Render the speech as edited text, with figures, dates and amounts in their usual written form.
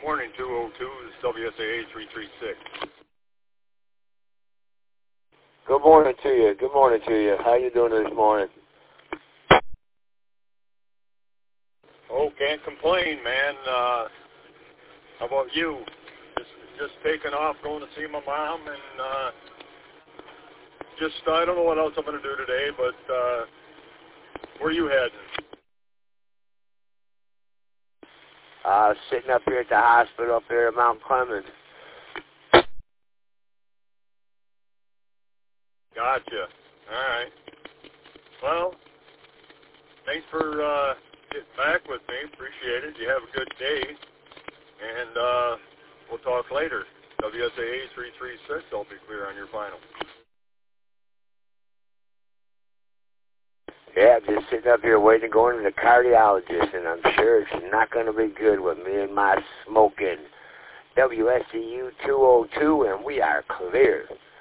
Morning 202, this is WSAA 336. Good morning to you. Good morning to you. How you doing this morning? Oh, can't complain, man. How about you? Just taking off, going to see my mom, and I don't know what else I'm going to do today, but where are you heading? Sitting up here at the hospital up here at Mount Clemens. Gotcha. All right. Well, thanks for getting back with me. Appreciate it. You have a good day. And we'll talk later. WSAA 336, I'll be clear on your final. Yeah, I'm just sitting up here waiting to go into the cardiologist, and I'm sure it's not going to be good with me and my smoking. WSCU 202, and we are clear.